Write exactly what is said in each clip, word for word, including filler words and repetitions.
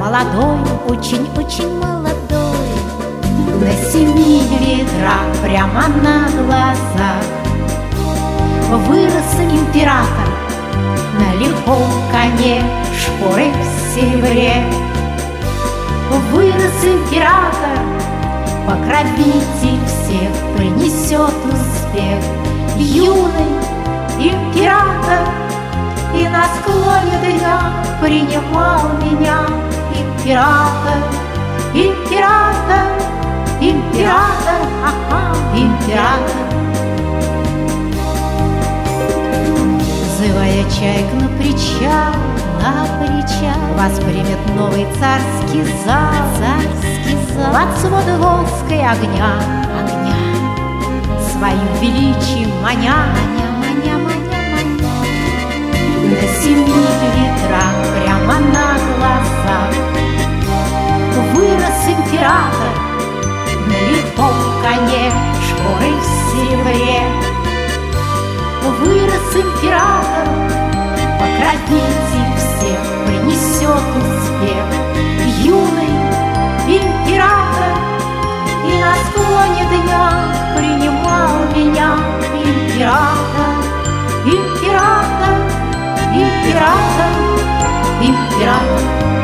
молодой, очень-очень молодой. На семи ветрах прямо на глазах вырос император на лихом коне, шпоры в серебре. Вырос император, покровитель всех, принесет успех. Юный император и на склоне дня принимал меня. Император, император, император, ага, император. Зывая чайку на причал, на причал, вас примет новый царский зал, царский зал. От свода воска и огня, огня, своим величием маня, маня, маня, маня, маня. На семи ветрах прямо на глазах вырос император на лихом коне, шпоры в серебре. Вырос император, покровитель всех, принесет успех. Юный император и на склоне дня принимал меня. Император, император, император, император.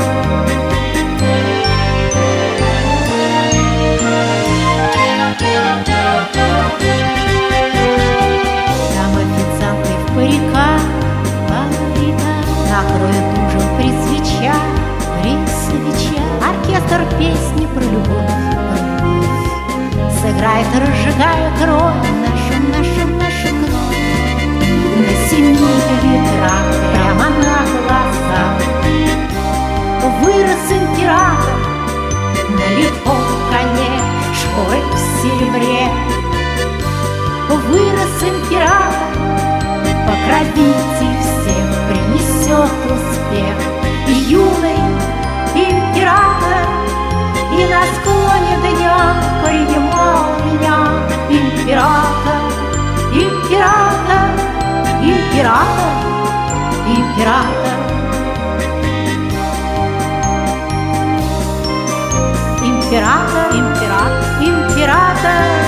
Накроет ужин при свечах, при свечах. Оркестр песни про любовь, про любовь сыграет, разжигая кровь нашу, нашу, нашу кровь. На семи ветрах прямо на глазах вырос император на лихом коне, шпоры в серебре. Вырос император, покровитель всех, принесет успех. Юный император и на склоне дня принимал меня. Император, император, император, император. Император, император, император.